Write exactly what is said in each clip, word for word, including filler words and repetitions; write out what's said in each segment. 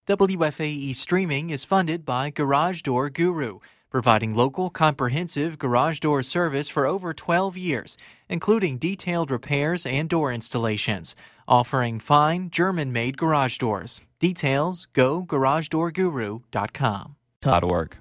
W F A E streaming is funded by Garage Door Guru, providing local comprehensive garage door service for over twelve years, including detailed repairs and door installations, offering fine German-made garage doors. Details, go garage door guru dot com. .org.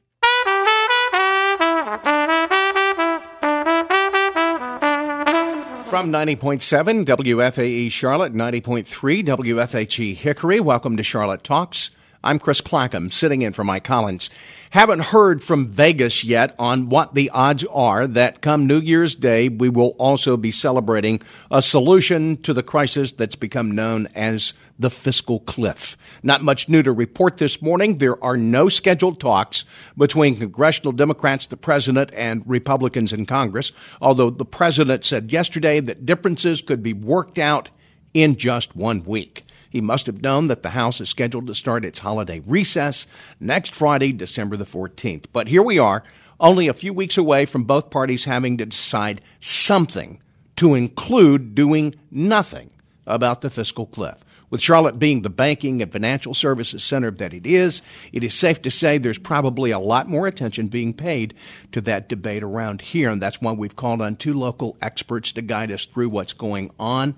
From ninety point seven W F A E Charlotte, ninety point three W F H E Hickory, welcome to Charlotte Talks. I'm Chris Clackham, sitting in for Mike Collins. Haven't heard from Vegas yet on what the odds are that come New Year's Day, we will also be celebrating a solution to the crisis that's become known as the fiscal cliff. Not much new to report this morning. There are no scheduled talks between congressional Democrats, the president, and Republicans in Congress, although the president said yesterday that differences could be worked out in just one week. He must have known that the House is scheduled to start its holiday recess next Friday, December the fourteenth. But here we are, only a few weeks away from both parties having to decide something to include doing nothing about the fiscal cliff. With Charlotte being the banking and financial services center that it is, it is safe to say there's probably a lot more attention being paid to that debate around here. And that's why we've called on two local experts to guide us through what's going on,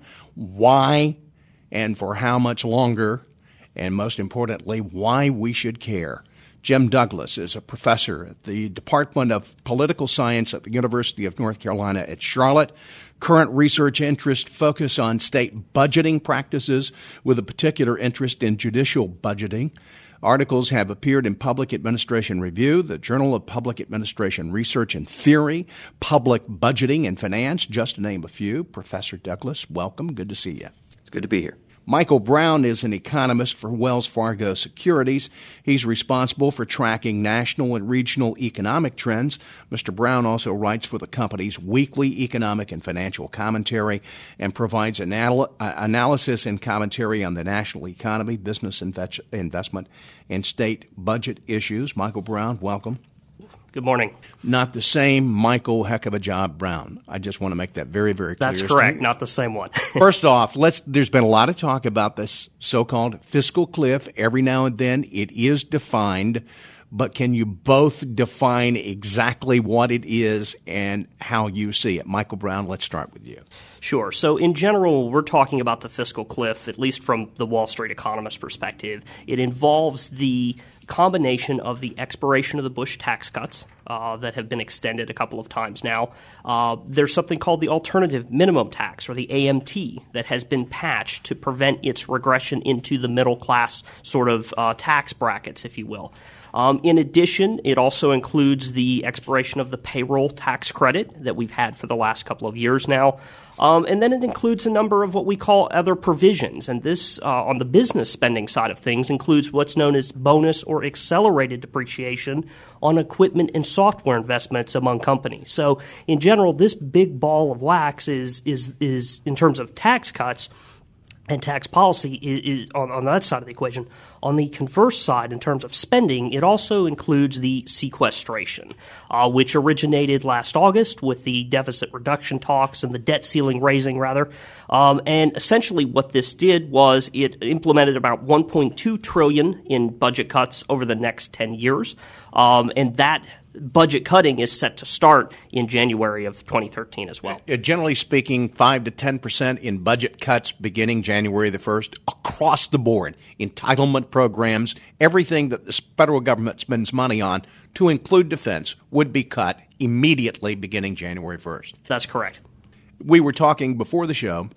why, and for how much longer, and most importantly, why we should care. Jim Douglas is a professor at the Department of Political Science at the University of North Carolina at Charlotte. Current research interests focus on state budgeting practices with a particular interest in judicial budgeting. Articles have appeared in Public Administration Review, the Journal of Public Administration Research and Theory, Public Budgeting and Finance, just to name a few. Professor Douglas, welcome. Good to see you. It's good to be here. Michael Brown is an economist for Wells Fargo Securities. He's responsible for tracking national and regional economic trends. Mister Brown also writes for the company's weekly economic and financial commentary and provides anal- uh, analysis and commentary on the national economy, business inve- investment, and state budget issues. Michael Brown, welcome. Good morning. Not the same Michael Heck of a Job Brown. I just want to make that very, very clear. That's correct. Not the same one. First off, let's. There's been a lot of talk about this so-called fiscal cliff. Every now and then it is defined, but can you both define exactly what it is and how you see it? Michael Brown, let's start with you. Sure. So in general, we're talking about the fiscal cliff, at least from the Wall Street economist perspective. It involves the combination of the expiration of the Bush tax cuts uh, that have been extended a couple of times now. Uh, there's something called the alternative minimum tax, or the A M T, that has been patched to prevent its regression into the middle class sort of uh, tax brackets, if you will. Um, in addition, it also includes the expiration of the payroll tax credit that we've had for the last couple of years now. Um, and then it includes a number of what we call other provisions. And this, uh, on the business spending side of things, includes what's known as bonus or accelerated depreciation on equipment and software investments among companies. So in general, this big ball of wax is, is, is in terms of tax cuts and tax policy is, is on, on that side of the equation. On the converse side, in terms of spending, it also includes the sequestration, uh, which originated last August with the deficit reduction talks and the debt ceiling raising, rather. Um, and essentially what this did was it implemented about one point two trillion dollars in budget cuts over the next ten years. Um, and that budget cutting is set to start in January of twenty thirteen as well. Uh, generally speaking, five to ten percent in budget cuts beginning January the first across the board. Entitlement programs, everything that the federal government spends money on, to include defense, would be cut immediately beginning January first. That's correct. We were talking before the show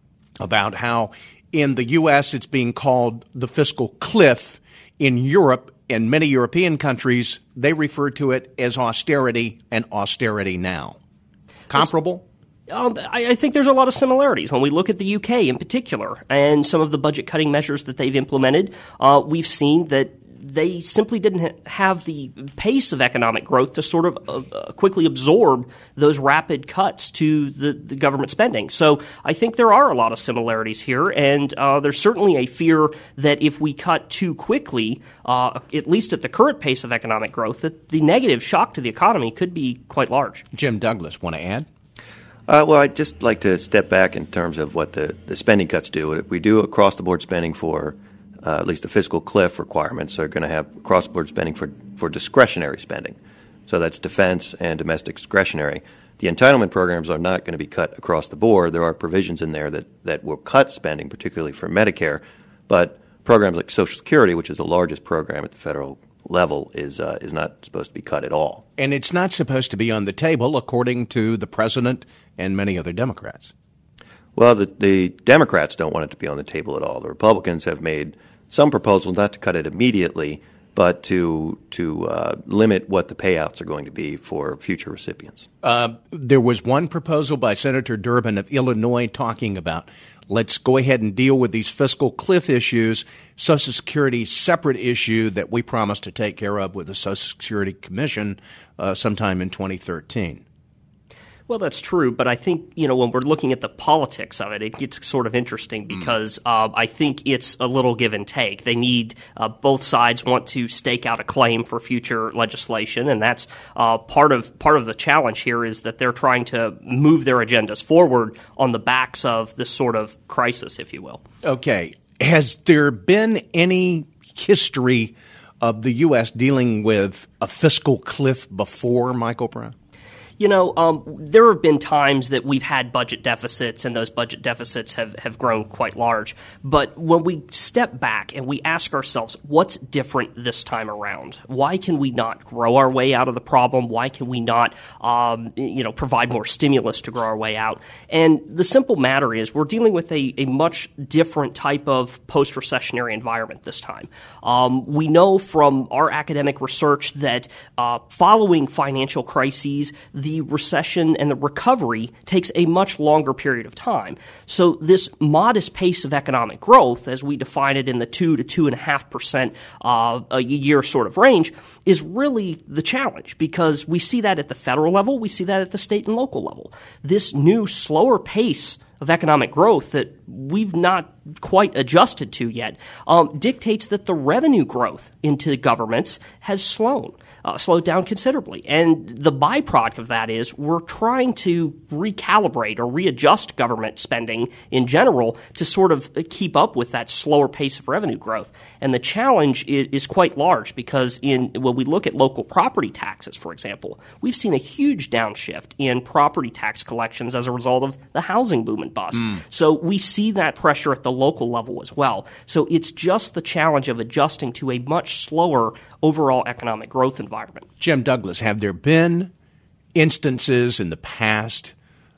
about how in the U S it's being called the fiscal cliff. In Europe, in many European countries, they refer to it as austerity and austerity now. Comparable? Um, I, I think there's a lot of similarities. When we look at the U K in particular and some of the budget-cutting measures that they've implemented, uh, we've seen that they simply didn't ha- have the pace of economic growth to sort of uh, quickly absorb those rapid cuts to the, the government spending. So I think there are a lot of similarities here, and uh, there's certainly a fear that if we cut too quickly, uh, at least at the current pace of economic growth, that the negative shock to the economy could be quite large. Jim Douglas, want to add? Uh, well, I'd just like to step back in terms of what the, the spending cuts do. We do across-the-board spending for uh, at least the fiscal cliff requirements, are going to have cross-border spending for, for discretionary spending. So that's defense and domestic discretionary. The entitlement programs are not going to be cut across the board. There are provisions in there that, that will cut spending, particularly for Medicare, but programs like Social Security, which is the largest program at the federal level, is uh, is not supposed to be cut at all. And it's not supposed to be on the table, according to the president and many other Democrats. Well, the, the Democrats don't want it to be on the table at all. The Republicans have made some proposals not to cut it immediately, but to to uh, limit what the payouts are going to be for future recipients. Uh, there was one proposal by Senator Durbin of Illinois talking about let's go ahead and deal with these fiscal cliff issues. Social Security, separate issue that we promised to take care of with the Social Security Commission uh, sometime in twenty thirteen. Well, that's true, but I think, you know, when we're looking at the politics of it, it gets sort of interesting because uh, I think it's a little give and take. They need uh, both sides want to stake out a claim for future legislation, and that's uh, part of part of the challenge here is that they're trying to move their agendas forward on the backs of this sort of crisis, if you will. Okay. Has there been any history of the U S dealing with a fiscal cliff before, Michael Brown? You know, um, there have been times that we've had budget deficits, and those budget deficits have, have grown quite large. But when we step back and we ask ourselves, what's different this time around? Why can we not grow our way out of the problem? Why can we not, um, you know, provide more stimulus to grow our way out? And the simple matter is we're dealing with a, a much different type of post-recessionary environment this time. Um, we know from our academic research that uh, following financial crises, the recession and the recovery takes a much longer period of time. So this modest pace of economic growth, as we define it in the two to two and a half percent uh, a year sort of range, is really the challenge because we see that at the federal level, we see that at the state and local level. This new slower pace of economic growth that we've not quite adjusted to yet um, dictates that the revenue growth into governments has slowed. Uh, slowed down considerably. And the byproduct of that is we're trying to recalibrate or readjust government spending in general to sort of keep up with that slower pace of revenue growth. And the challenge is, is quite large because in when we look at local property taxes, for example, we've seen a huge downshift in property tax collections as a result of the housing boom and bust. Mm. So we see that pressure at the local level as well. So it's just the challenge of adjusting to a much slower overall economic growth environment. Environment. Jim Douglas, have there been instances in the past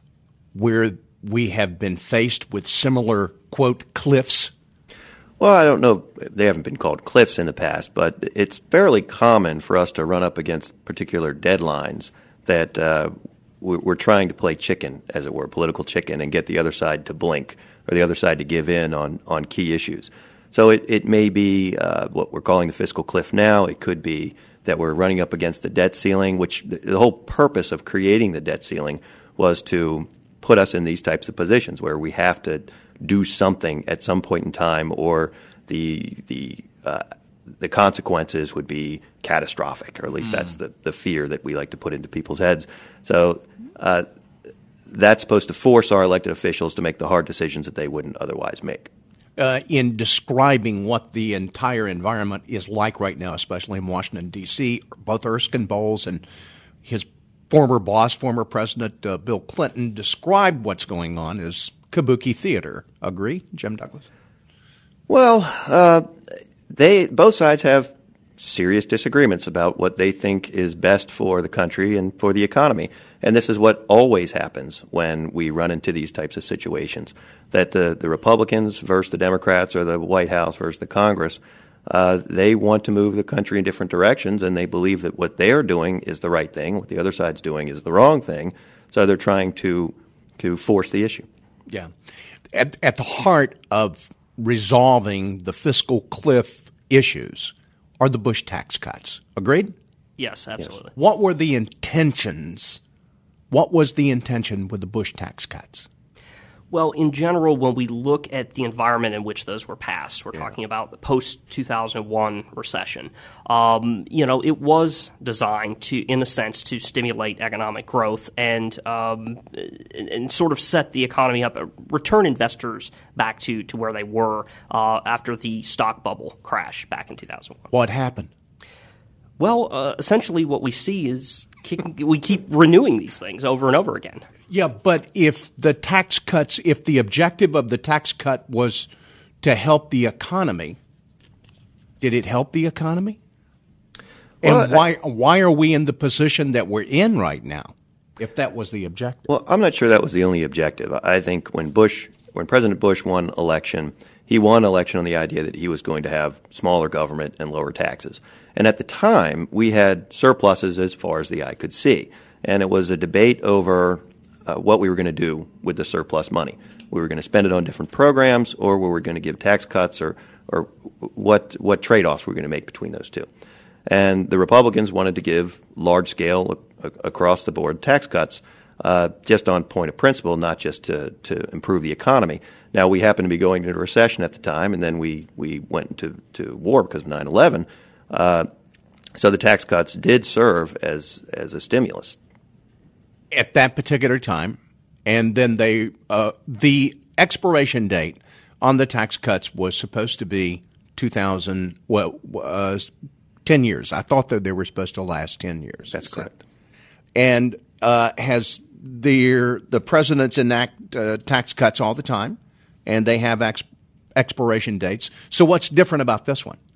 where we have been faced with similar, quote, cliffs? Well, I don't know. They haven't been called cliffs in the past, but it's fairly common for us to run up against particular deadlines that uh, we're trying to play chicken, as it were, political chicken, and get the other side to blink or the other side to give in on, on key issues. So it, it may be uh, what we're calling the fiscal cliff now. It could be that we're running up against the debt ceiling, which the whole purpose of creating the debt ceiling was to put us in these types of positions where we have to do something at some point in time, or the the uh, the consequences would be catastrophic, or at least mm. that's the, the fear that we like to put into people's heads. So uh, that's supposed to force our elected officials to make the hard decisions that they wouldn't otherwise make. Uh, in describing what the entire environment is like right now, especially in Washington, D C, both Erskine Bowles and his former boss, former President uh, Bill Clinton, described what's going on as kabuki theater. Agree, Jim Douglas? Well, uh, they both sides have serious disagreements about what they think is best for the country and for the economy. And this is what always happens when we run into these types of situations, that the, the Republicans versus the Democrats or the White House versus the Congress, uh, they want to move the country in different directions, and they believe that what they're doing is the right thing, what the other side's doing is the wrong thing, so they're trying to to force the issue. Yeah. At, at the heart of resolving the fiscal cliff issues are the Bush tax cuts. Agreed? Yes, absolutely. Yes. What were the intentions? What was the intention with the Bush tax cuts? Well, in general, when we look at the environment in which those were passed, we're yeah. talking about the post two thousand one recession. Um, you know, it was designed to, in a sense, to stimulate economic growth and um, and sort of set the economy up, return investors back to, to where they were uh, after the stock bubble crash back in two thousand one. What happened? Well, uh, essentially what we see is we keep renewing these things over and over again. Yeah, but if the tax cuts, if the objective of the tax cut was to help the economy, did it help the economy? Well, and why why are we in the position that we're in right now, if that was the objective? Well, I'm not sure that was the only objective. I think when Bush, when President Bush won election, he won election on the idea that he was going to have smaller government and lower taxes. And at the time, we had surpluses as far as the eye could see. And it was a debate over uh, what we were going to do with the surplus money. We were going to spend it on different programs, or we were going to give tax cuts, or or what what trade-offs we were going to make between those two. And the Republicans wanted to give large-scale, uh, across-the-board tax cuts uh, just on point of principle, not just to, to improve the economy. Now, we happened to be going into a recession at the time, and then we, we went into to war because of nine eleven. Uh, so the tax cuts did serve as as a stimulus at that particular time, and then they uh, the expiration date on the tax cuts was supposed to be two thousand. Well, uh, ten years. I thought that they were supposed to last ten years. That's correct. And uh, has the the presidents enact uh, tax cuts all the time, and they have ex- expiration dates. So what's different about this one?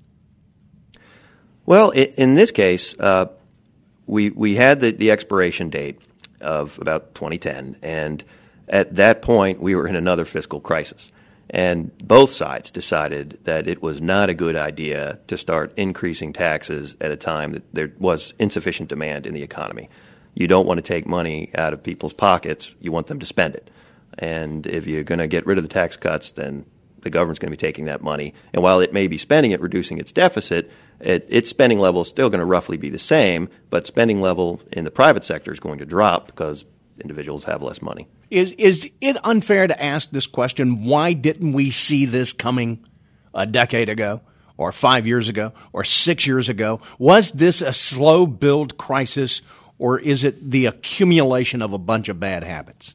Well, in this case, uh, we we had the, the expiration date of about twenty ten, and at that point, we were in another fiscal crisis. And both sides decided that it was not a good idea to start increasing taxes at a time that there was insufficient demand in the economy. You don't want to take money out of people's pockets. You want them to spend it. And if you're going to get rid of the tax cuts, then the government's going to be taking that money. And while it may be spending it, reducing its deficit, it, its spending level is still going to roughly be the same, but spending level in the private sector is going to drop because individuals have less money. Is is it unfair to ask this question? Why didn't we see this coming a decade ago, or five years ago, or six years ago? Was this a slow build crisis, or is it the accumulation of a bunch of bad habits?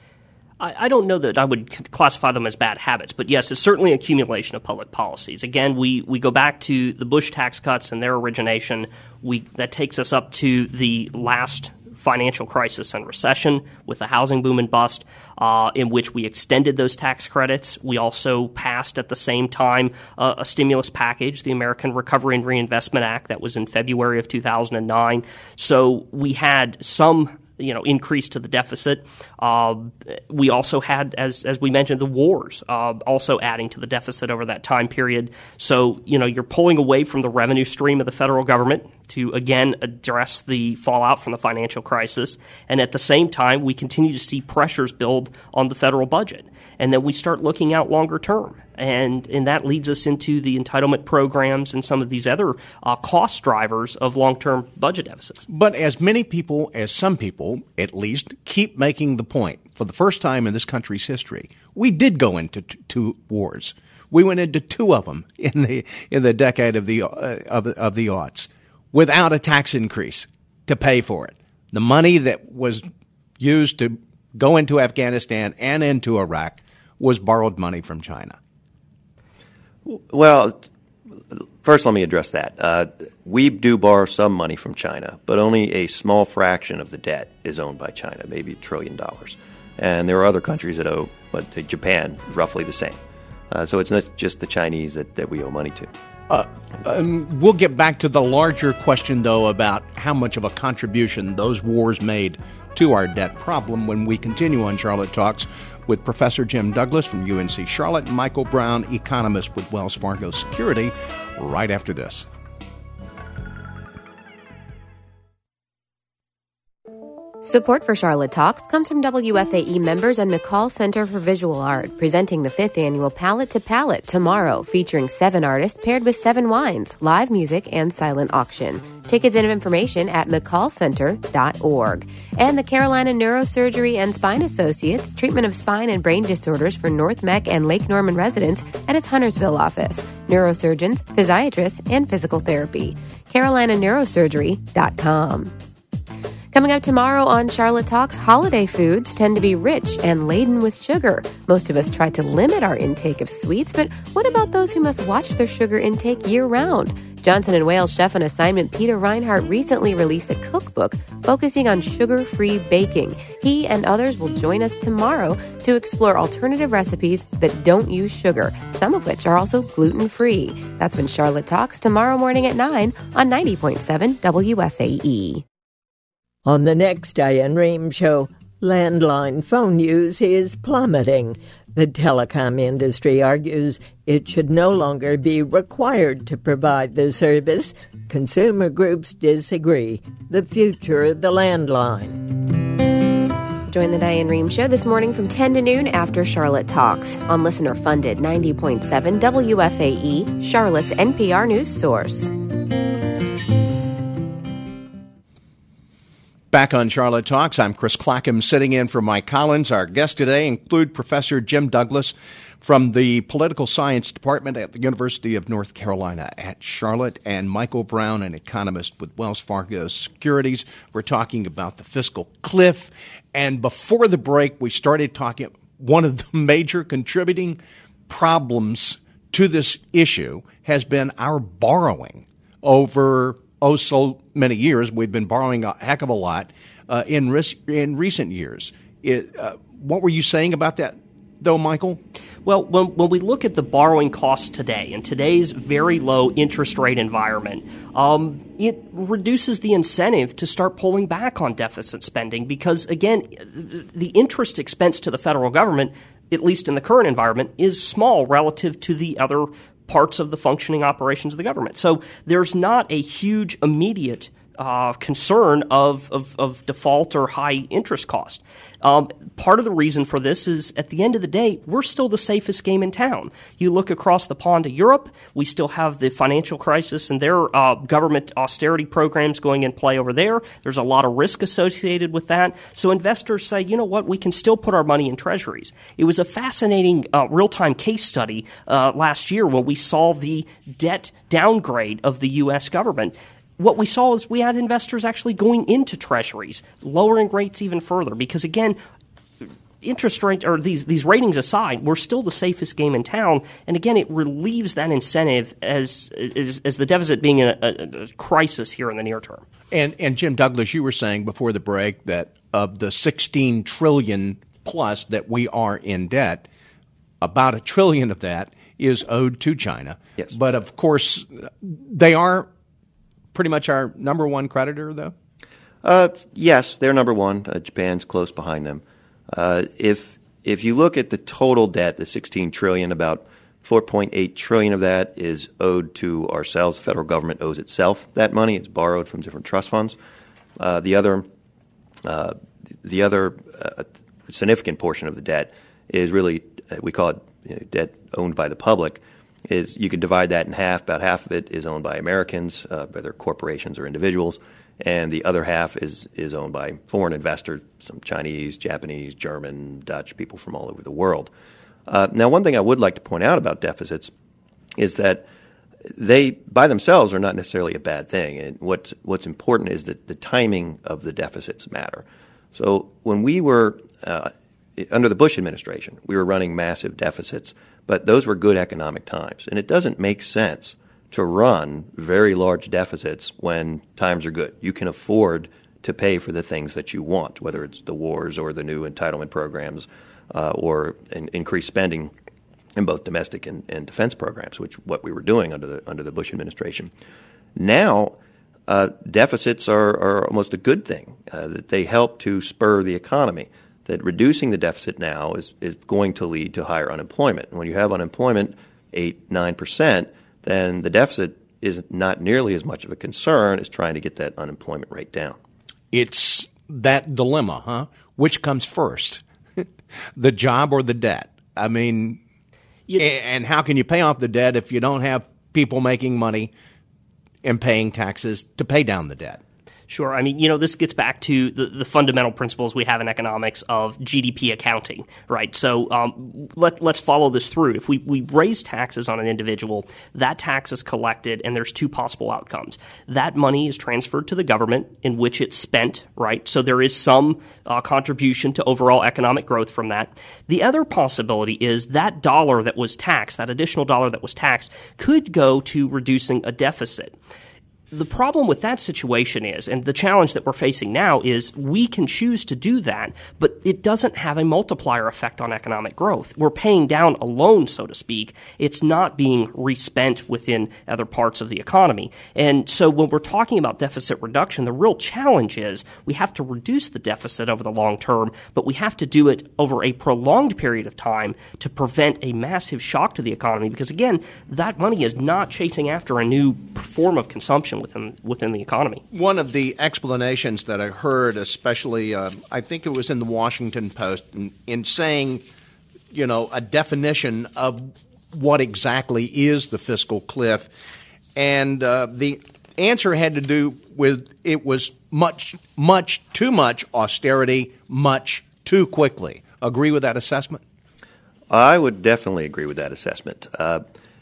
I don't know that I would classify them as bad habits, but yes, it's certainly an accumulation of public policies. Again, we, we go back to the Bush tax cuts and their origination. We that takes us up to the last financial crisis and recession with the housing boom and bust, uh, in which we extended those tax credits. We also passed at the same time uh, a stimulus package, the American Recovery and Reinvestment Act, that was in February of two thousand nine. So we had some you know, increase to the deficit. Uh, we also had, as as we mentioned, the wars uh, also adding to the deficit over that time period. So, you know, you're pulling away from the revenue stream of the federal government to, again, address the fallout from the financial crisis. And at the same time, we continue to see pressures build on the federal budget. And then we start looking out longer term. And and that leads us into the entitlement programs and some of these other uh, cost drivers of long-term budget deficits. But as many people, as some people at least, keep making the point, for the first time in this country's history, we did go into t- two wars. We went into two of them in the in the decade of the uh, of, of the aughts without a tax increase to pay for it. The money that was used to go into Afghanistan and into Iraq was borrowed money from China. Well, first let me address that. Uh, we do borrow some money from China, but only a small fraction of the debt is owned by China, maybe a trillion dollars. And there are other countries that owe, but to Japan, roughly the same. Uh, so it's not just the Chinese that, that we owe money to. Uh, um, we'll get back to the larger question, though, about how much of a contribution those wars made to our debt problem when we continue on Charlotte Talks with Professor Jim Douglas from U N C Charlotte and Michael Brown, economist with Wells Fargo Security, right after this. Support for Charlotte Talks comes from W F A E members and McCall Center for Visual Art, presenting the fifth annual Palette to Palette tomorrow, featuring seven artists paired with seven wines, live music, and silent auction. Tickets and information at mccall center dot org. And the Carolina Neurosurgery and Spine Associates, treatment of spine and brain disorders for North Meck and Lake Norman residents at its Huntersville office. Neurosurgeons, physiatrists, and physical therapy. carolina neurosurgery dot com. Coming up tomorrow on Charlotte Talks, holiday foods tend to be rich and laden with sugar. Most of us try to limit our intake of sweets, but what about those who must watch their sugar intake year-round? Johnson and Wales chef on assignment Peter Reinhardt recently released a cookbook focusing on sugar-free baking. He and others will join us tomorrow to explore alternative recipes that don't use sugar, some of which are also gluten-free. That's when Charlotte Talks tomorrow morning at nine on ninety point seven W F A E. On the next Diane Rehm Show, landline phone use is plummeting. The telecom industry argues it should no longer be required to provide the service. Consumer groups disagree. The future of the landline. Join the Diane Rehm Show this morning from ten to noon after Charlotte Talks on listener-funded ninety point seven W F A E, Charlotte's N P R news source. Back on Charlotte Talks, I'm Chris Clackham sitting in for Mike Collins. Our guests today include Professor Jim Douglas from the Political Science Department at the University of North Carolina at Charlotte, and Michael Brown, an economist with Wells Fargo Securities. We're talking about the fiscal cliff. And before the break, we started talking one of the major contributing problems to this issue has been our borrowing over oh so many years. We've been borrowing a heck of a lot uh, in ris- in recent years. It, uh, what were you saying about that, though, Michael? Well, when, when we look at the borrowing costs today, in today's very low interest rate environment, um, it reduces the incentive to start pulling back on deficit spending because, again, the interest expense to the federal government, at least in the current environment, is small relative to the other parts of the functioning operations of the government. So there's not a huge immediate uh, concern of, of, of default or high interest cost. Um, part of the reason for this is, at the end of the day, we're still the safest game in town. You look across the pond to Europe, we still have the financial crisis and their uh, government austerity programs going in play over there. There's a lot of risk associated with that. So investors say, you know what, we can still put our money in treasuries. It was a fascinating uh, real-time case study uh, last year when we saw the debt downgrade of the U S government. What we saw is we had investors actually going into treasuries, lowering rates even further because, again, interest rate or these these ratings aside, we're still the safest game in town. And, again, it relieves that incentive as as, as the deficit being in a, a, a crisis here in the near term. And, and Jim Douglas, you were saying before the break that of the sixteen trillion dollars plus that we are in debt, about a trillion of that is owed to China. Yes. But, of course, they are pretty much our number one creditor, though? Uh, yes, they're number one. Uh, Japan's close behind them. Uh, if if you look at the total debt, the sixteen trillion dollars, about four point eight trillion dollars of that is owed to ourselves. The federal government owes itself that money. It's borrowed from different trust funds. Uh, the other uh, the other uh, significant portion of the debt is really, uh, we call it you know, debt owned by the public. Is you can divide that in half. About half of it is owned by Americans, uh, whether corporations or individuals, and the other half is is owned by foreign investors, some Chinese, Japanese, German, Dutch, people from all over the world. Uh, now, one thing I would like to point out about deficits is that they, by themselves, are not necessarily a bad thing. And what's what's important is that the timing of the deficits matter. So when we were uh, under the Bush administration, we were running massive deficits. But those were good economic times. And it doesn't make sense to run very large deficits when times are good. You can afford to pay for the things that you want, whether it's the wars or the new entitlement programs uh, or in, increased spending in both domestic and, and defense programs, which what we were doing under the under the Bush administration. Now, uh, deficits are, are almost a good thing, uh, that they help to spur the economy. That reducing the deficit now is, is going to lead to higher unemployment. And when you have unemployment eight, nine percent, then the deficit is not nearly as much of a concern as trying to get that unemployment rate down. It's that dilemma, huh? Which comes first, the job or the debt? I mean, you, and how can you pay off the debt if you don't have people making money in paying taxes to pay down the debt. Sure. I mean, you know, this gets back to the, the fundamental principles we have in economics of G D P accounting, right? So um, let, let's follow this through. If we, we raise taxes on an individual, that tax is collected, and there's two possible outcomes. That money is transferred to the government in which it's spent, right? So there is some uh, contribution to overall economic growth from that. The other possibility is that dollar that was taxed, that additional dollar that was taxed, could go to reducing a deficit. The problem with that situation is, and the challenge that we're facing now is, we can choose to do that, but it doesn't have a multiplier effect on economic growth. We're paying down a loan, so to speak. It's not being respent within other parts of the economy. And so when we're talking about deficit reduction, the real challenge is we have to reduce the deficit over the long term, but we have to do it over a prolonged period of time to prevent a massive shock to the economy, because, again, that money is not chasing after a new form of consumption within within the economy. One of the explanations that I heard, especially, uh, I think it was in the Washington Post, in, in saying, you know, a definition of what exactly is the fiscal cliff, and uh, the answer had to do with it was much, much too much austerity, much too quickly. Agree with that assessment? I would definitely agree with that assessment. Uh,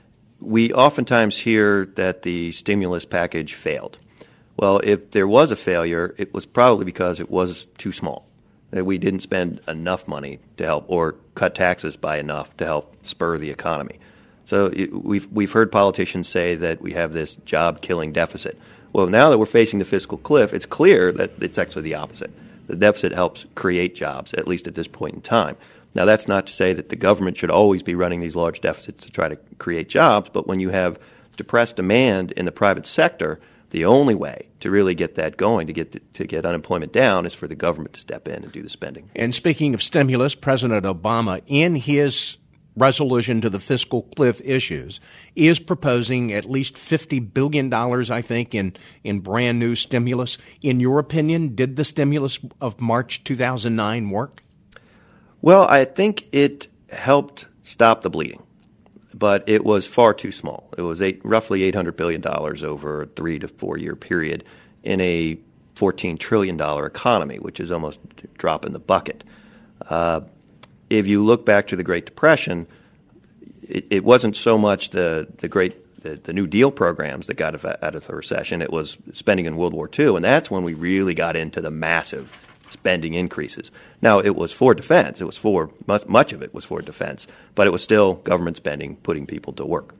We oftentimes hear that the stimulus package failed. Well, if there was a failure, it was probably because it was too small, that we didn't spend enough money to help or cut taxes by enough to help spur the economy. So it, we've we've heard politicians say that we have this job-killing deficit. Well, now that we're facing the fiscal cliff, it's clear that it's actually the opposite. The deficit helps create jobs, at least at this point in time. Now, that's not to say that the government should always be running these large deficits to try to create jobs, but when you have depressed demand in the private sector, the only way to really get that going, to get to, to get unemployment down, is for the government to step in and do the spending. And speaking of stimulus, President Obama, in his resolution to the fiscal cliff issues, is proposing at least fifty billion dollars, I think, in, in brand new stimulus. In your opinion, did the stimulus of March two thousand nine work? Well, I think it helped stop the bleeding, but it was far too small. It was eight, roughly eight hundred billion dollars over a three to four year period in a fourteen trillion dollars economy, which is almost a drop in the bucket. Uh, if you look back to the Great Depression, it, it wasn't so much the, the great the, the New Deal programs that got out of the recession. It was spending in World War Two, and that's when we really got into the massive spending increases. Now, it was for defense. It was for much, much of it was for defense, but it was still government spending, putting people to work.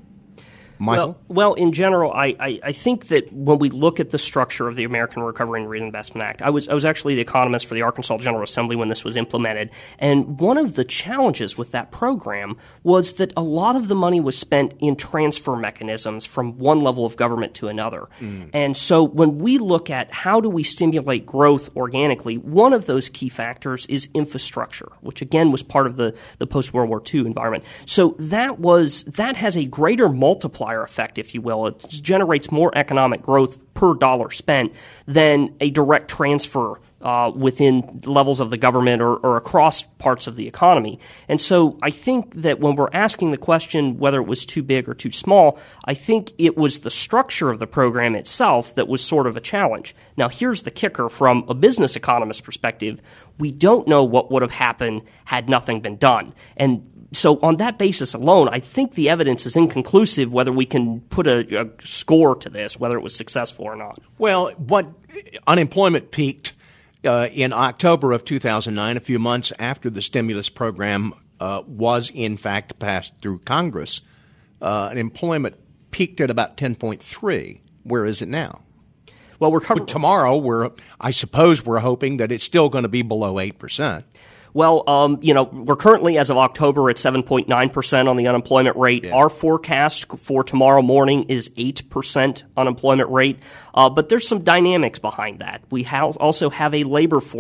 Michael? Well, well, in general, I, I, I think that when we look at the structure of the American Recovery and Reinvestment Act, I was I was actually the economist for the Arkansas General Assembly when this was implemented, and one of the challenges with that program was that a lot of the money was spent in transfer mechanisms from one level of government to another. Mm. And so when we look at how do we stimulate growth organically, one of those key factors is infrastructure, which again was part of the, the post-World War Two environment. So that was that has a greater multiplier effect, if you will. It generates more economic growth per dollar spent than a direct transfer uh, within levels of the government or, or across parts of the economy. And so I think that when we're asking the question whether it was too big or too small, I think it was the structure of the program itself that was sort of a challenge. Now, here's the kicker from a business economist perspective. We don't know what would have happened had nothing been done. And so on that basis alone, I think the evidence is inconclusive whether we can put a, a score to this, whether it was successful or not. Well, what unemployment peaked uh, in October of two thousand nine, a few months after the stimulus program uh, was in fact passed through Congress. Uh, unemployment peaked at about ten point three. Where is it now? Well, we're covering tomorrow. We're I suppose we're hoping that it's still going to be below eight percent. Well, um, you know, we're currently, as of October, at seven point nine percent on the unemployment rate. Yeah. Our forecast for tomorrow morning is eight percent unemployment rate. Uh, but there's some dynamics behind that. We ha- also have a labor force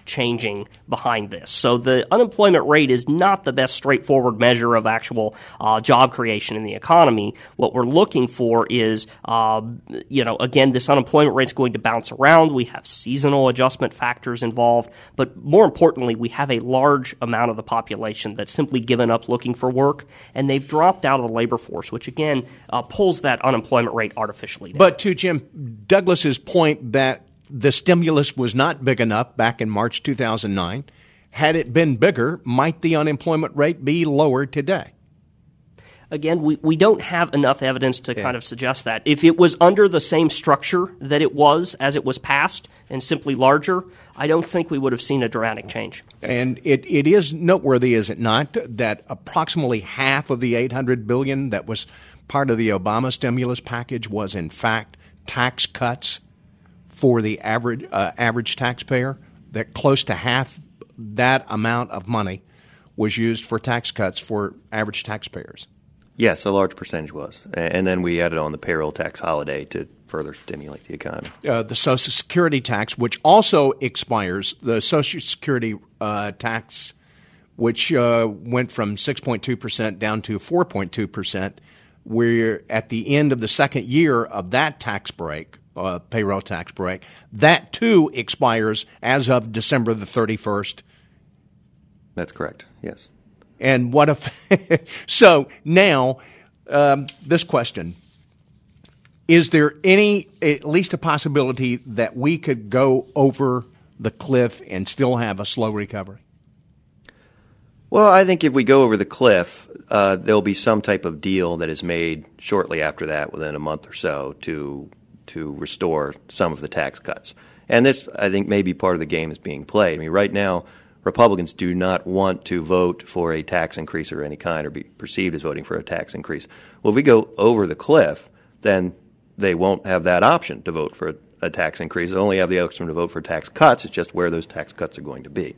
changing behind this. So the unemployment rate is not the best straightforward measure of actual uh, job creation in the economy. What we're looking for is, uh, you know, again, this unemployment rate is going to bounce around. We have seasonal adjustment factors involved, but more importantly, we have a large amount of the population that's simply given up looking for work, and they've dropped out of the labor force, which again uh, pulls that unemployment rate artificially down. But to Jim Douglas's point that the stimulus was not big enough back in March two thousand nine, had it been bigger, might the unemployment rate be lower today? Again, we, we don't have enough evidence to yeah. kind of suggest that. If it was under the same structure that it was as it was passed and simply larger, I don't think we would have seen a dramatic change. And it, it is noteworthy, is it not, that approximately half of the eight hundred billion dollars that was part of the Obama stimulus package was in fact tax cuts for the average uh, average taxpayer, that close to half that amount of money was used for tax cuts for average taxpayers. Yes, a large percentage was. And then we added on the payroll tax holiday to further stimulate the economy. Uh, the Social Security tax, which also expires, the Social Security uh, tax, which uh, went from six point two percent down to four point two percent, we're at the end of the second year of that tax break, uh, payroll tax break. That, too, expires as of December the thirty-first. That's correct, yes. And what if – so now um, this question, is there any – at least a possibility that we could go over the cliff and still have a slow recovery? Well, I think if we go over the cliff, uh, there'll be some type of deal that is made shortly after that, within a month or so, to to restore some of the tax cuts. And this, I think, may be part of the game that's being played. I mean, right now – Republicans do not want to vote for a tax increase of any kind or be perceived as voting for a tax increase. Well, if we go over the cliff, then they won't have that option to vote for a, a tax increase. They only have the option to vote for tax cuts. It's just where those tax cuts are going to be.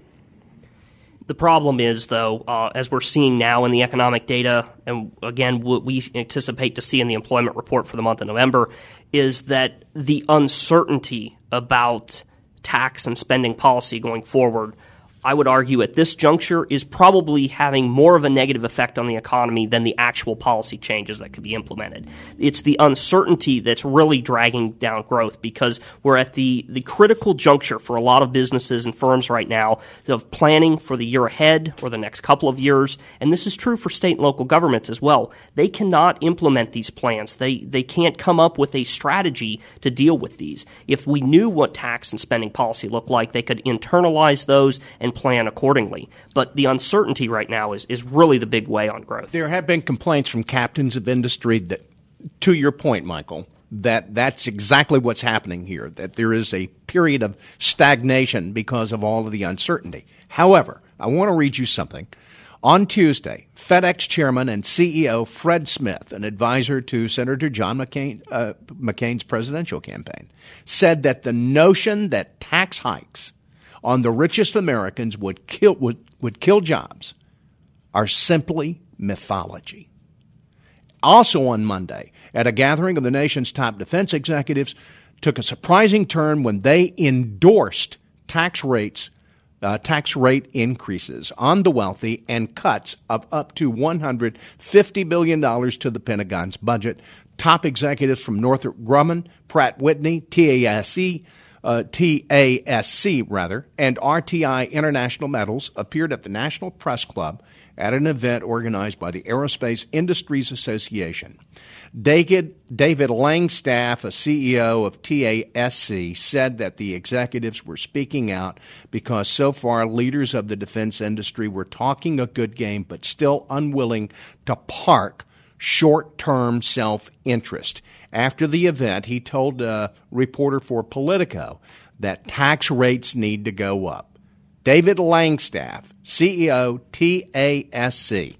The problem is, though, uh, as we're seeing now in the economic data, and again, what we anticipate to see in the employment report for the month of November, is that the uncertainty about tax and spending policy going forward, I would argue at this juncture, is probably having more of a negative effect on the economy than the actual policy changes that could be implemented. It's the uncertainty that's really dragging down growth, because we're at the, the critical juncture for a lot of businesses and firms right now of planning for the year ahead or the next couple of years. And this is true for state and local governments as well. They cannot implement these plans. They, they can't come up with a strategy to deal with these. If we knew what tax and spending policy looked like, they could internalize those and plan accordingly. But the uncertainty right now is, is really the big way on growth. There have been complaints from captains of industry that, to your point, Michael, that that's exactly what's happening here, that there is a period of stagnation because of all of the uncertainty. However, I want to read you something. On Tuesday, FedEx chairman and C E O Fred Smith, an advisor to Senator John McCain, uh, McCain's presidential campaign, said that the notion that tax hikes on the richest Americans would kill would, would kill jobs are simply mythology. Also on Monday, at a gathering of the nation's top defense executives, took a surprising turn when they endorsed tax rates, uh, tax rate increases on the wealthy and cuts of up to one hundred fifty billion dollars to the Pentagon's budget. Top executives from Northrop Grumman, Pratt Whitney, T A S E, Uh, T A S C, rather, and R T I International Metals appeared at the National Press Club at an event organized by the Aerospace Industries Association. David, David Langstaff, a C E O of T A S C, said that the executives were speaking out because so far leaders of the defense industry were talking a good game but still unwilling to park short-term self-interest. After the event, he told a reporter for Politico that tax rates need to go up. David Langstaff, C E O, T A S C.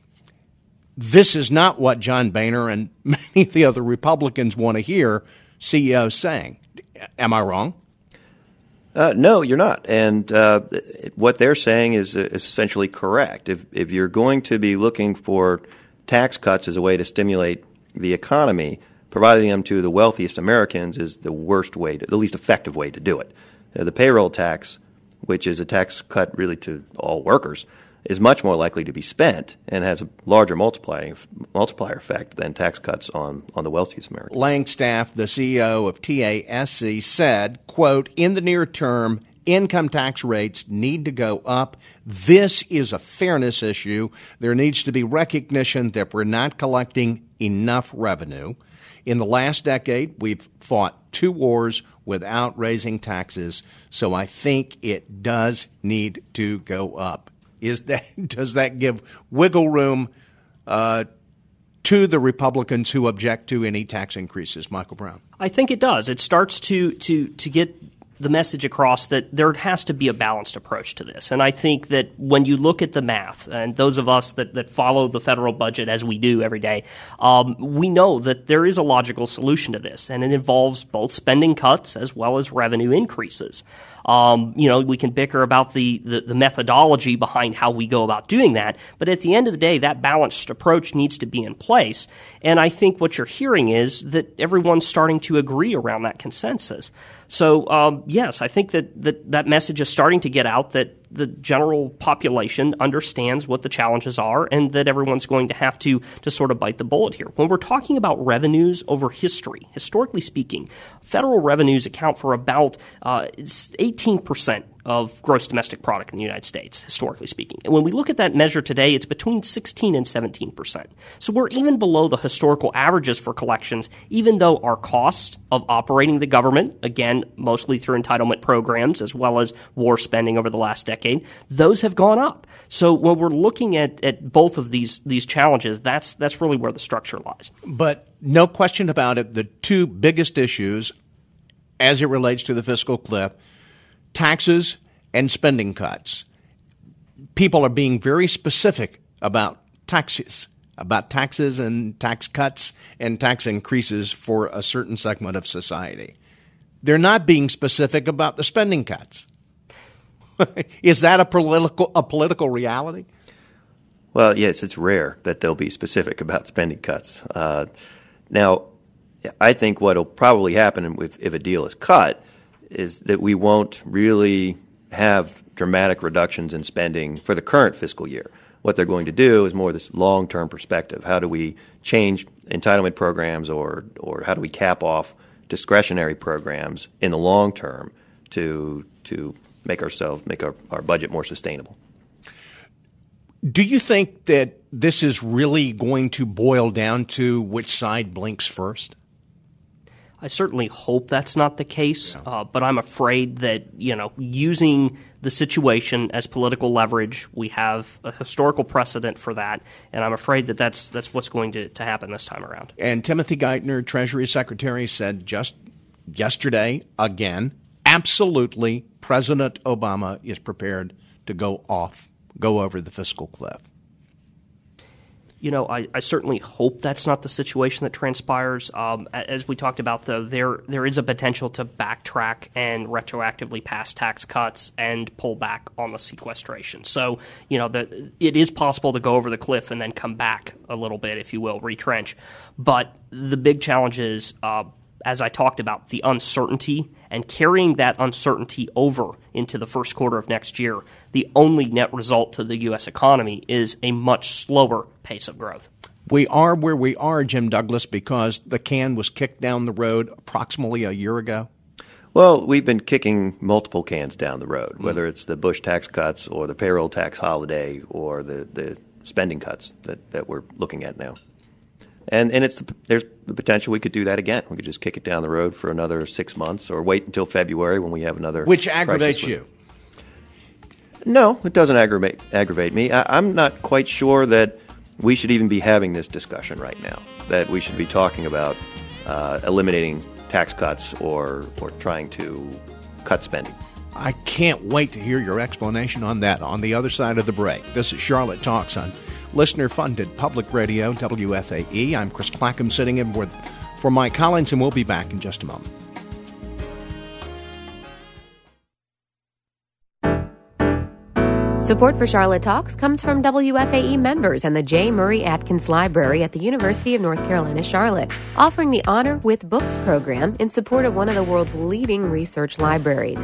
This is not what John Boehner and many of the other Republicans want to hear C E Os saying. Am I wrong? Uh, no, you're not. And uh, what they're saying is, uh, is essentially correct. If, if you're going to be looking for tax cuts as a way to stimulate the economy, providing them to the wealthiest Americans is the worst way, to, the least effective way to do it. Uh, the payroll tax which is a tax cut really to all workers, is much more likely to be spent and has a larger multiplying multiplier effect than tax cuts on, on the wealthiest Americans. Langstaff, the C E O of T A S C, said, quote, in the near term, income tax rates need to go up. This is a fairness issue. There needs to be recognition that we're not collecting enough revenue. In the last decade, we've fought two wars without raising taxes, so I think it does need to go up. Is that does that give wiggle room uh, to the Republicans who object to any tax increases? Michael Brown. I think it does. It starts to to to get the message across that there has to be a balanced approach to this. And I think that when you look at the math, and those of us that, that follow the federal budget as we do every day, um, we know that there is a logical solution to this, and it involves both spending cuts as well as revenue increases. Um, you know, we can bicker about the, the, the methodology behind how we go about doing that, but at the end of the day, that balanced approach needs to be in place. And I think what you're hearing is that everyone's starting to agree around that consensus. So, um, yes, I think that, that that message is starting to get out that the general population understands what the challenges are and that everyone's going to have to, to sort of bite the bullet here. When we're talking about revenues over history, historically speaking, federal revenues account for about uh, eighteen percent of gross domestic product in the United States, historically speaking. And when we look at that measure today, it's between sixteen and seventeen percent. So we're even below the historical averages for collections, even though our cost of operating the government, again, mostly through entitlement programs as well as war spending over the last decade, those have gone up. So when we're looking at, at both of these these challenges, that's that's really where the structure lies. But no question about it, the two biggest issues as it relates to the fiscal cliff, taxes and spending cuts. People are being very specific about taxes, about taxes and tax cuts and tax increases for a certain segment of society. They're not being specific about the spending cuts. Is that a political a political reality? Well, yes, it's rare that they'll be specific about spending cuts. Uh, now, I think what will probably happen if, if a deal is cut is that we won't really have dramatic reductions in spending for the current fiscal year. What they're going to do is more this long-term perspective. How do we change entitlement programs or or how do we cap off discretionary programs in the long term to to make ourselves make our, our budget more sustainable? Do you think that this is really going to boil down to which side blinks first? I certainly hope that's not the case, uh, but I'm afraid that, you know, using the situation as political leverage, we have a historical precedent for that, and I'm afraid that that's that's what's going to, to happen this time around. And Timothy Geithner, Treasury Secretary, said just yesterday, again, absolutely, President Obama is prepared to go off, go over the fiscal cliff. You know, I, I certainly hope that's not the situation that transpires. Um, as we talked about, though, there there is a potential to backtrack and retroactively pass tax cuts and pull back on the sequestration. So, you know, the, it is possible to go over the cliff and then come back a little bit, if you will, retrench. But the big challenge is, uh, as I talked about, the uncertainty and carrying that uncertainty over into the first quarter of next year. The only net result to the U S economy is a much slower pace of growth. We are where we are, Jim Douglas, because the can was kicked down the road approximately a year ago. Well, we've been kicking multiple cans down the road, whether it's the Bush tax cuts or the payroll tax holiday or the, the spending cuts that, that we're looking at now. And and it's the, there's the potential we could do that again. We could just kick it down the road for another six months or wait until February when we have another. Which aggravates you? No, it doesn't aggravate aggravate me. I, I'm not quite sure that we should even be having this discussion right now, that we should be talking about uh, eliminating tax cuts or or trying to cut spending. I can't wait to hear your explanation on that on the other side of the break. This is Charlotte Talks on listener-funded public radio, W F A E. I'm Chris Clackham sitting in with, for Mike Collins, and we'll be back in just a moment. Support for Charlotte Talks comes from W F A E members and the J. Murray Atkins Library at the University of North Carolina, Charlotte, offering the Honor with Books program in support of one of the world's leading research libraries,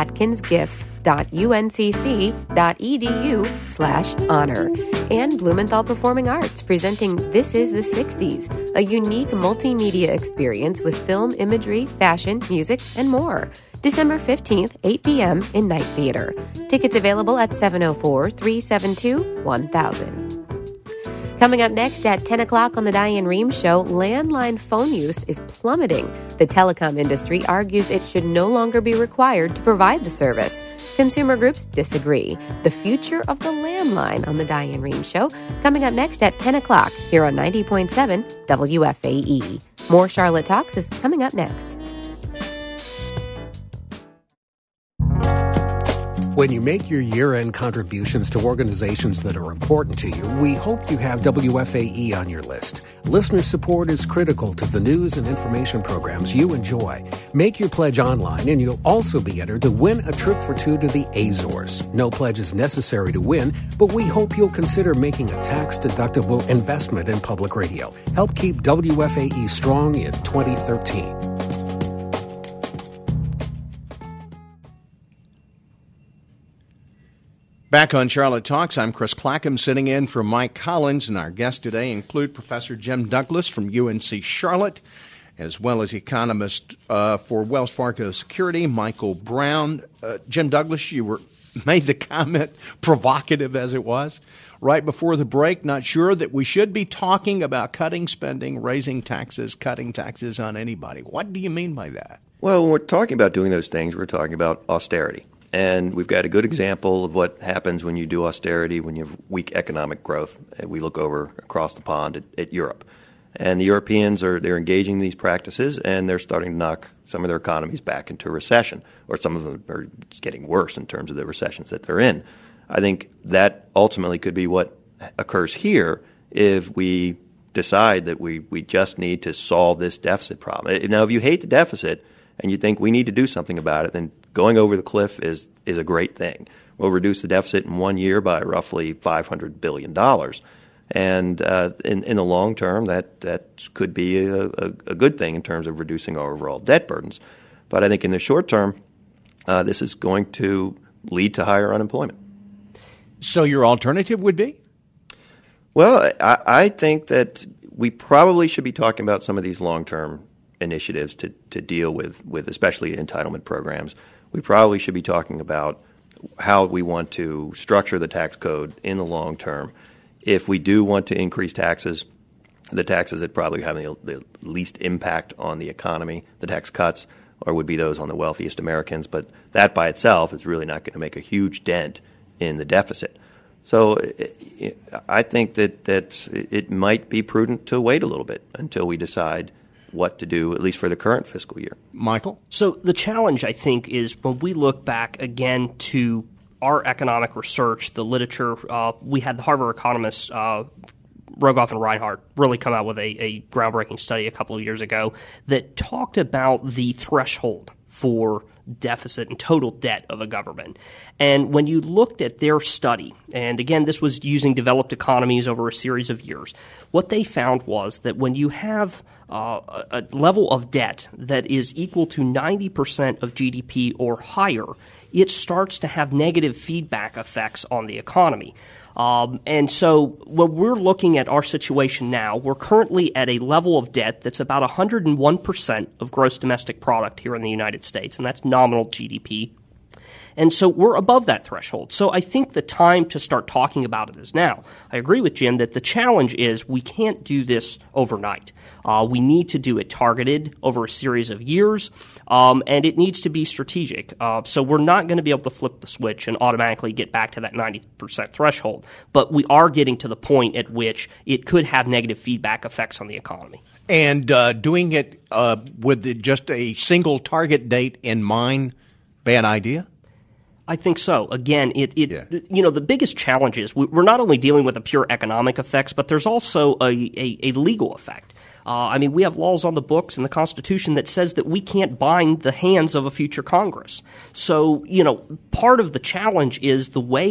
atkinsgifts.uncc.edu slash honor. And Blumenthal Performing Arts presenting This Is the sixties, a unique multimedia experience with film, imagery, fashion, music, and more. December fifteenth, eight p.m. in Night Theater. Tickets available at seven oh four, three seven two, one thousand. Coming up next at ten o'clock on the Diane Rehm Show, landline phone use is plummeting. The telecom industry argues it should no longer be required to provide the service. Consumer groups disagree. The future of the landline on the Diane Rehm Show, coming up next at ten o'clock here on ninety point seven W F A E. More Charlotte Talks is coming up next. When you make your year-end contributions to organizations that are important to you, we hope you have W F A E on your list. Listener support is critical to the news and information programs you enjoy. Make your pledge online, and you'll also be entered to win a trip for two to the Azores. No pledge is necessary to win, but we hope you'll consider making a tax-deductible investment in public radio. Help keep W F A E strong in twenty thirteen. Back on Charlotte Talks, I'm Chris Clackham sitting in for Mike Collins, and our guests today include Professor Jim Douglas from U N C Charlotte, as well as economist uh, for Wells Fargo Security, Michael Brown. Uh, Jim Douglas, you were made the comment, provocative as it was, right before the break, not sure that we should be talking about cutting spending, raising taxes, cutting taxes on anybody. What do you mean by that? Well, when we're talking about doing those things, we're talking about austerity. And we've got a good example of what happens when you do austerity, when you have weak economic growth. We look over across the pond at, at Europe. And the Europeans are they're engaging in these practices, and they're starting to knock some of their economies back into recession, or some of them are getting worse in terms of the recessions that they're in. I think that ultimately could be what occurs here if we decide that we, we just need to solve this deficit problem. Now, if you hate the deficit and you think we need to do something about it, then going over the cliff is is a great thing. We'll reduce the deficit in one year by roughly five hundred billion dollars. And uh, in, in the long term, that, that could be a, a, a good thing in terms of reducing our overall debt burdens. But I think in the short term, uh, this is going to lead to higher unemployment. So your alternative would be? Well, I, I think that we probably should be talking about some of these long-term initiatives to, to deal with, with especially entitlement programs. We probably should be talking about how we want to structure the tax code in the long term. If we do want to increase taxes, the taxes that probably have the, the least impact on the economy, the tax cuts, or would be those on the wealthiest Americans. But that by itself is really not going to make a huge dent in the deficit. So I think that, that it might be prudent to wait a little bit until we decide what to do, at least for the current fiscal year. Michael? So the challenge, I think, is when we look back again to our economic research, the literature, uh, we had the Harvard economists, uh, Rogoff and Reinhardt, really come out with a, a groundbreaking study a couple of years ago that talked about the threshold for deficit and total debt of a government. And when you looked at their study, and again, this was using developed economies over a series of years, what they found was that when you have uh, a level of debt that is equal to ninety percent of G D P or higher, it starts to have negative feedback effects on the economy. Um, and so when we're looking at our situation now, we're currently at a level of debt that's about one hundred one percent of gross domestic product here in the United States, and that's nominal G D P. And so we're above that threshold. So I think the time to start talking about it is now. I agree with Jim that the challenge is we can't do this overnight. Uh, we need to do it targeted over a series of years, um, and it needs to be strategic. Uh, so we're not going to be able to flip the switch and automatically get back to that ninety percent threshold. But we are getting to the point at which it could have negative feedback effects on the economy. And uh, doing it uh, with just a single target date in mind, bad idea? I think so. Again, it, it yeah. you know, the biggest challenge is we're not only dealing with the pure economic effects, but there's also a, a, a legal effect. Uh, I mean, we have laws on the books in the Constitution that says that we can't bind the hands of a future Congress. So, you know, part of the challenge is the way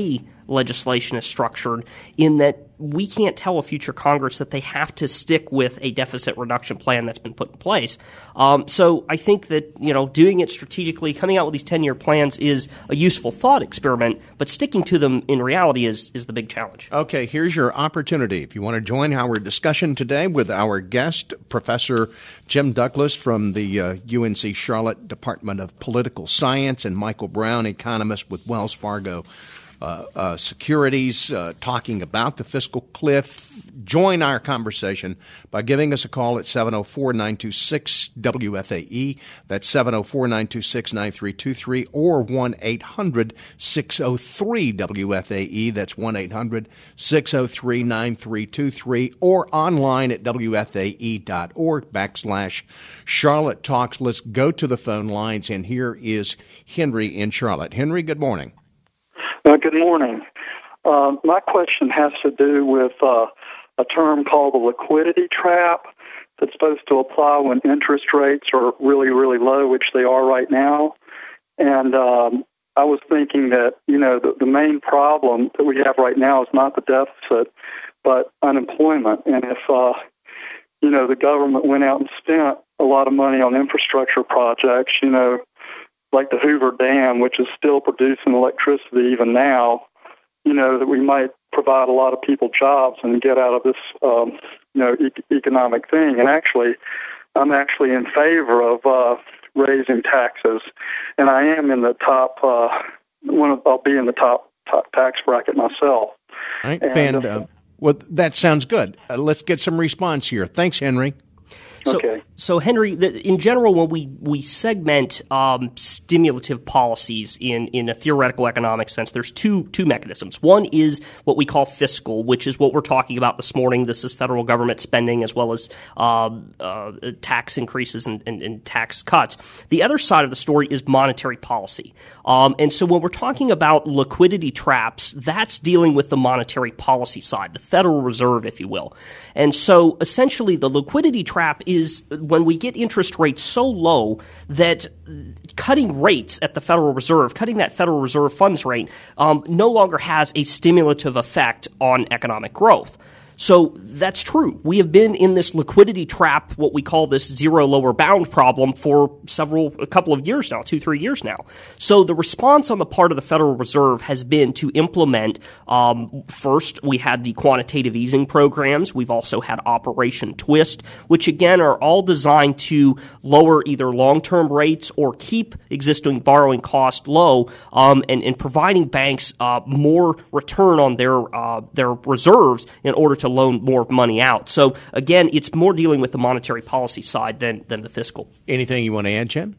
legislation is structured in that we can't tell a future Congress that they have to stick with a deficit reduction plan that's been put in place. Um, so I think that, you know, doing it strategically, coming out with these ten-year plans is a useful thought experiment, but sticking to them in reality is, is the big challenge. Okay, here's your opportunity. If you want to join our discussion today with our guest, Professor Jim Douglas from the uh, U N C Charlotte Department of Political Science, and Michael Brown, economist with Wells Fargo Uh, uh, Securities, uh, talking about the fiscal cliff. Join our conversation by giving us a call at seven oh four, nine two six, W F A E. That's seven oh four, nine two six, nine three two three, or one eight hundred, six oh three, W F A E. That's one eight hundred, six oh three, nine three two three, or online at W F A E dot org backslash Charlotte Talks. Let's go to the phone lines, and here is Henry in Charlotte. Henry, good morning. Uh, good morning. Uh, my question has to do with uh, a term called the liquidity trap that's supposed to apply when interest rates are really, really low, which they are right now. And um, I was thinking that, you know, the, the main problem that we have right now is not the deficit, but unemployment. And if, uh, you know, the government went out and spent a lot of money on infrastructure projects, you know, like the Hoover Dam, which is still producing electricity even now, you know, that we might provide a lot of people jobs and get out of this, um, you know, e- economic thing. And actually, I'm actually in favor of uh, raising taxes, and I am in the top. Uh, one of, I'll be in the top top tax bracket myself. All right, and, and uh, well, that sounds good. Uh, let's get some response here. Thanks, Henry. So, okay. So, Henry, the, in general, when we, we segment um, stimulative policies in, in a theoretical economic sense, there's two two mechanisms. One is what we call fiscal, which is what we're talking about this morning. This is federal government spending as well as um, uh, tax increases and, and, and tax cuts. The other side of the story is monetary policy. Um, and so when we're talking about liquidity traps, that's dealing with the monetary policy side, the Federal Reserve, if you will. And so essentially the liquidity trap is when we get interest rates so low that cutting rates at the Federal Reserve, cutting that Federal Reserve funds rate, um, no longer has a stimulative effect on economic growth. So that's true. We have been in this liquidity trap, what we call this zero lower bound problem, for several, a couple of years now, two, three years now. So the response on the part of the Federal Reserve has been to implement, um, first, we had the quantitative easing programs. We've also had Operation Twist, which again are all designed to lower either long-term rates or keep existing borrowing costs low, um, and, and providing banks uh, more return on their uh, their reserves in order to loan more money out. So again, it's more dealing with the monetary policy side than than the fiscal. Anything you want to add, Jim?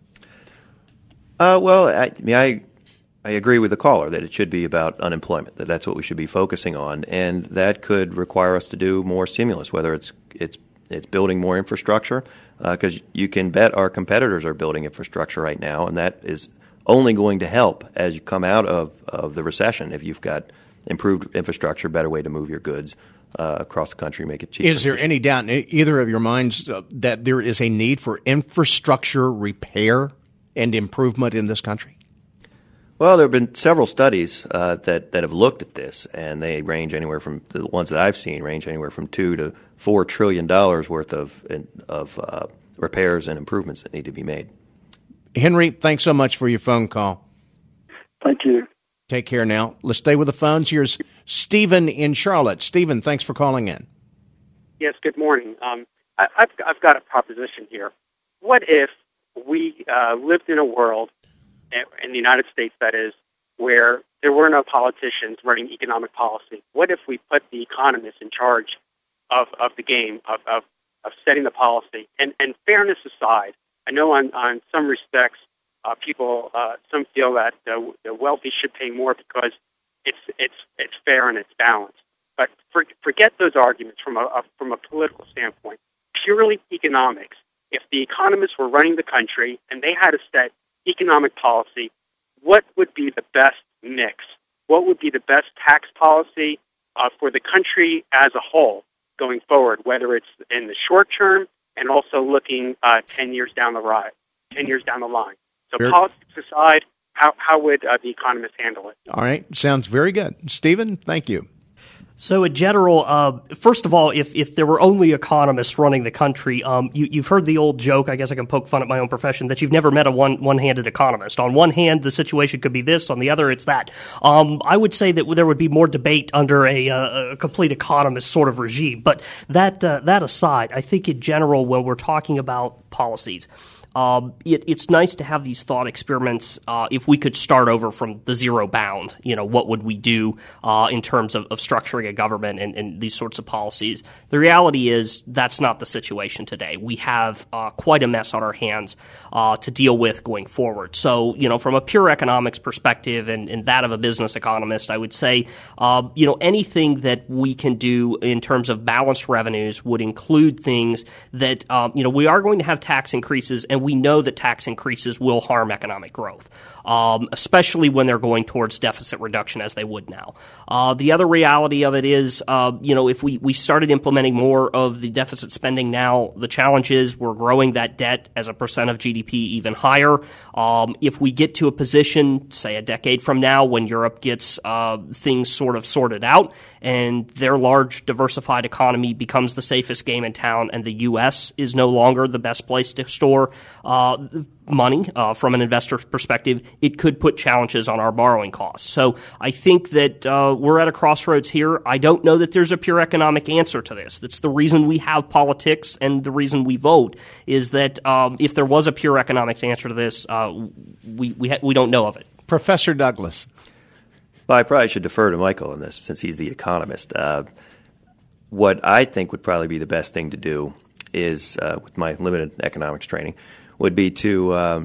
Uh, well, I, I mean, I I agree with the caller that it should be about unemployment, that that's what we should be focusing on, and that could require us to do more stimulus, whether it's it's it's building more infrastructure, because uh, you can bet our competitors are building infrastructure right now, and that is only going to help as you come out of, of the recession if you've got improved infrastructure, better way to move your goods uh, across the country, make it cheaper. Is there any doubt in either of your minds uh, that there is a need for infrastructure repair and improvement in this country? Well, there have been several studies uh, that, that have looked at this, and they range anywhere from, the ones that I've seen, range anywhere from two to four trillion dollars worth of, of uh, repairs and improvements that need to be made. Henry, thanks so much for your phone call. Thank you. Take care now. Let's stay with the phones. Here's Stephen in Charlotte. Stephen, thanks for calling in. Yes, good morning. Um, I, I've, I've got a proposition here. What if we uh, lived in a world, in the United States that is, where there were no politicians running economic policy? What if we put the economists in charge of, of the game, of, of, of setting the policy? And, and fairness aside, I know on, on some respects, Uh, people, uh, some feel that uh, the wealthy should pay more because it's it's it's fair and it's balanced. But for, forget those arguments from a, a from a political standpoint. Purely economics. If the economists were running the country and they had to set economic policy, what would be the best mix? What would be the best tax policy uh, for the country as a whole going forward? Whether it's in the short term and also looking uh, ten years down the ride, ten years down the line. So Very, politics aside, how, how would uh, the economists handle it? All right. Sounds very good. Stephen, thank you. So in general, uh, first of all, if, if there were only economists running the country, um, you, you've heard the old joke, I guess I can poke fun at my own profession, that you've never met a one, one-handed economist. On one hand, the situation could be this, on the other, it's that. Um, I would say that there would be more debate under a, a complete economist sort of regime. But that, uh, that aside, I think in general, when we're talking about policies, Um, it, it's nice to have these thought experiments. Uh, if we could start over from the zero bound, you know, what would we do uh, in terms of, of structuring a government and, and these sorts of policies? The reality is that's not the situation today. We have uh, quite a mess on our hands uh, to deal with going forward. So, you know, from a pure economics perspective and, and that of a business economist, I would say, uh, you know, anything that we can do in terms of balanced revenues would include things that, um, you know, we are going to have tax increases, and we know that tax increases will harm economic growth, um, especially when they're going towards deficit reduction as they would now. Uh, the other reality of it is, uh, you know, if we, we started implementing more of the deficit spending now, the challenge is we're growing that debt as a percent of G D P even higher. Um, if we get to a position, say a decade from now, when Europe gets uh, things sort of sorted out and their large diversified economy becomes the safest game in town and the U S is no longer the best place to store Uh, money uh, from an investor perspective, it could put challenges on our borrowing costs. So I think that uh, we're at a crossroads here. I don't know that there's a pure economic answer to this. That's the reason we have politics and the reason we vote is that um, if there was a pure economics answer to this, uh, we we, ha- we don't know of it. Professor Douglas. Well, I probably should defer to Michael on this since he's the economist. Uh, what I think would probably be the best thing to do is, uh, with my limited economics training, would be to, um,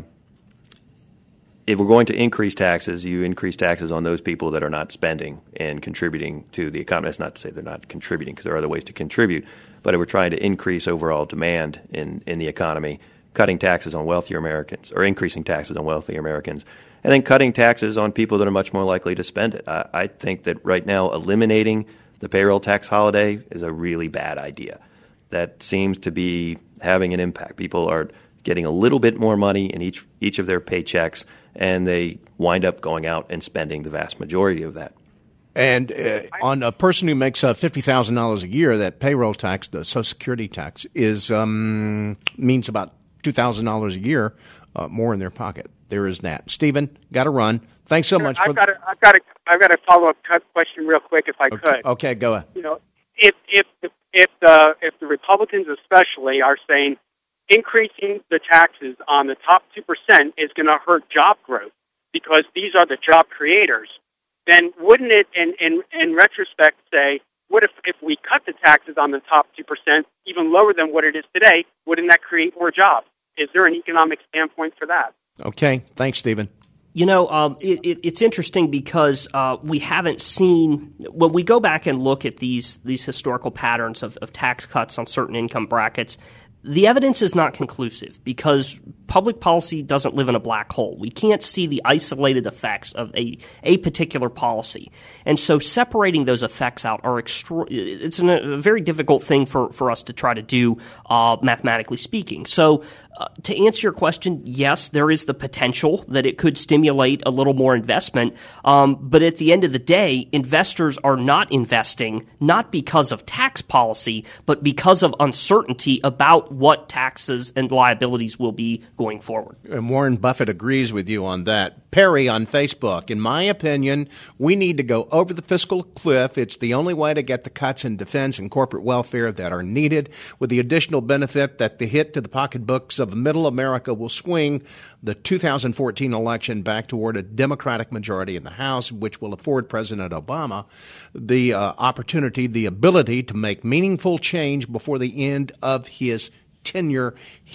if we're going to increase taxes, you increase taxes on those people that are not spending and contributing to the economy. That's not to say they're not contributing, because there are other ways to contribute. But if we're trying to increase overall demand in, in the economy, cutting taxes on wealthier Americans, or increasing taxes on wealthier Americans, and then cutting taxes on people that are much more likely to spend it. I, I think that right now eliminating the payroll tax holiday is a really bad idea. That seems to be having an impact. People are getting a little bit more money in each each of their paychecks, and they wind up going out and spending the vast majority of that. And uh, on a person who makes uh, fifty thousand dollars a year, that payroll tax, the Social Security tax, is um, means about two thousand dollars a year uh, more in their pocket. There is that. Stephen, got to run. Thanks so much. I've for got a, I've got a, I've got a follow up question real quick, if I okay. could. Okay, go ahead. You know, if if if the if the Republicans especially are saying increasing the taxes on the top two percent is going to hurt job growth because these are the job creators, then wouldn't it, in, in, in retrospect, say, what if, if we cut the taxes on the top two percent even lower than what it is today, wouldn't that create more jobs? Is there an economic standpoint for that? Okay. Thanks, Stephen. You know, um, it, it, it's interesting because uh, we haven't seen – when we go back and look at these these historical patterns of, of tax cuts on certain income brackets, the evidence is not conclusive because public policy doesn't live in a black hole. We can't see the isolated effects of a, a particular policy. And so separating those effects out are extra- it's an, a very difficult thing for, for us to try to do uh, mathematically speaking. So uh, to answer your question, yes, there is the potential that it could stimulate a little more investment. Um, but at the end of the day, investors are not investing not because of tax policy, but because of uncertainty about what taxes and liabilities will be going forward. And Warren Buffett agrees with you on that. Perry on Facebook, in my opinion, we need to go over the fiscal cliff. It's the only way to get the cuts in defense and corporate welfare that are needed, with the additional benefit that the hit to the pocketbooks of middle America will swing the two thousand fourteen election back toward a Democratic majority in the House, which will afford President Obama the uh, opportunity, the ability to make meaningful change before the end of his tenure.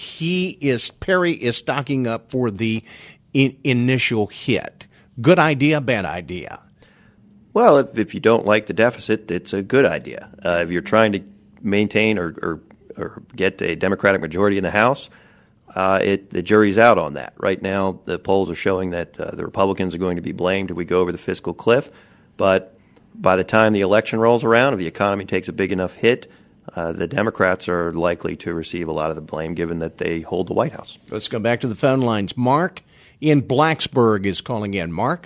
He is, Perry is stocking up for the in, initial hit. Good idea, bad idea? Well, if, if you don't like the deficit, it's a good idea. Uh, if you're trying to maintain or, or, or get a Democratic majority in the House, uh, it, the jury's out on that. Right now, the polls are showing that uh, the Republicans are going to be blamed if we go over the fiscal cliff. But by the time the election rolls around, if the economy takes a big enough hit, uh, the Democrats are likely to receive a lot of the blame given that they hold the White House. Let's go back to the phone lines. Mark in Blacksburg is calling in. Mark?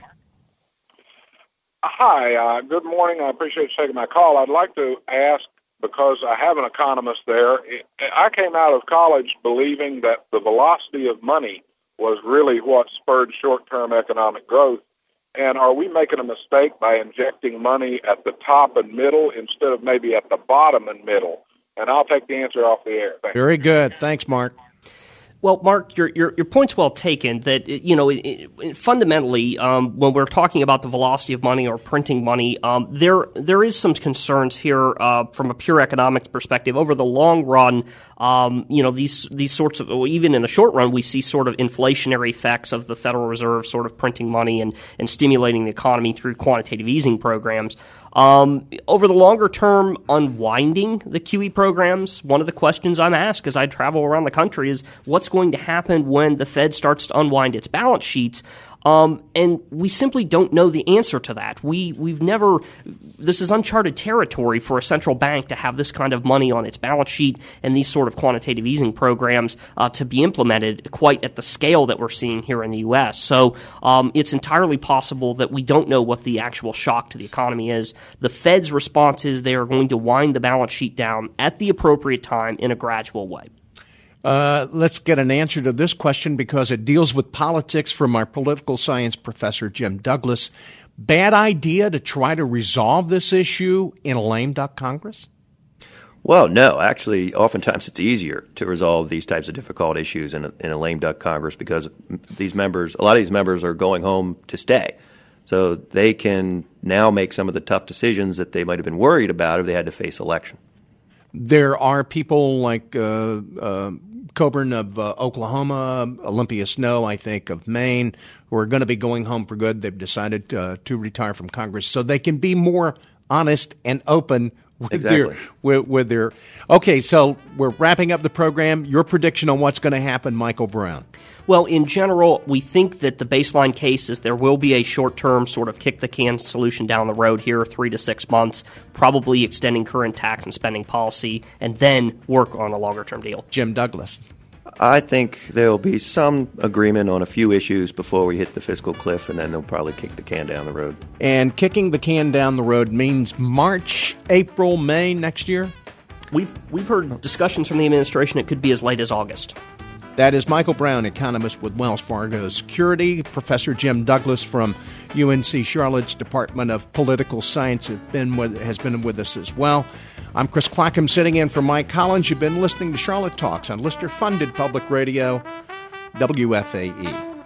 Hi, uh, good morning. I appreciate you taking my call. I'd like to ask, because I have an economist there, I came out of college believing that the velocity of money was really what spurred short-term economic growth. And are we making a mistake by injecting money at the top and middle instead of maybe at the bottom and middle? And I'll take the answer off the air. Thank Very good. Thanks, Mark. Well, Mark, your your, your point's well taken. That you know, it, it, fundamentally, um, when we're talking about the velocity of money or printing money, um, there there is some concerns here uh, from a pure economics perspective. Over the long run, um, you know, these these sorts of, well, even in the short run, we see sort of inflationary effects of the Federal Reserve sort of printing money and and stimulating the economy through quantitative easing programs. Um, over the longer term, unwinding the Q E programs, one of the questions I'm asked as I travel around the country is what's going to happen when the Fed starts to unwind its balance sheets? Um, and we simply don't know the answer to that. We, we've never – this is uncharted territory for a central bank to have this kind of money on its balance sheet and these sort of quantitative easing programs uh, to be implemented quite at the scale that we're seeing here in the U S. So um, it's entirely possible that we don't know what the actual shock to the economy is. The Fed's response is they are going to wind the balance sheet down at the appropriate time in a gradual way. Uh, let's get an answer to this question because it deals with politics from our political science professor, Jim Douglas. Bad idea to try to resolve this issue in a lame duck Congress? Well, no. Actually, oftentimes it's easier to resolve these types of difficult issues in a, in a lame duck Congress because these members, a lot of these members are going home to stay. So they can now make some of the tough decisions that they might have been worried about if they had to face election. There are people like uh, uh, Coburn of uh, Oklahoma, Olympia Snowe, I think, of Maine, who are going to be going home for good. They've decided uh, to retire from Congress so they can be more honest and open with exactly. their with, with their. Okay, so we're wrapping up the program. Your prediction on what's going to happen, Michael Brown? Well, in general, we think that the baseline case is there will be a short-term sort of kick-the-can solution down the road here, three to six months, probably extending current tax and spending policy, and then work on a longer-term deal. Jim Douglas. I think there will be some agreement on a few issues before we hit the fiscal cliff, and then they'll probably kick the can down the road. And kicking the can down the road means March, April, May next year? We've, we've heard discussions from the administration it could be as late as August. That is Michael Brown, economist with Wells Fargo Security. Professor Jim Douglas from U N C Charlotte's Department of Political Science has been with, has been with us as well. I'm Chris Clackham sitting in for Mike Collins. You've been listening to Charlotte Talks on listener-funded public radio, W F A E.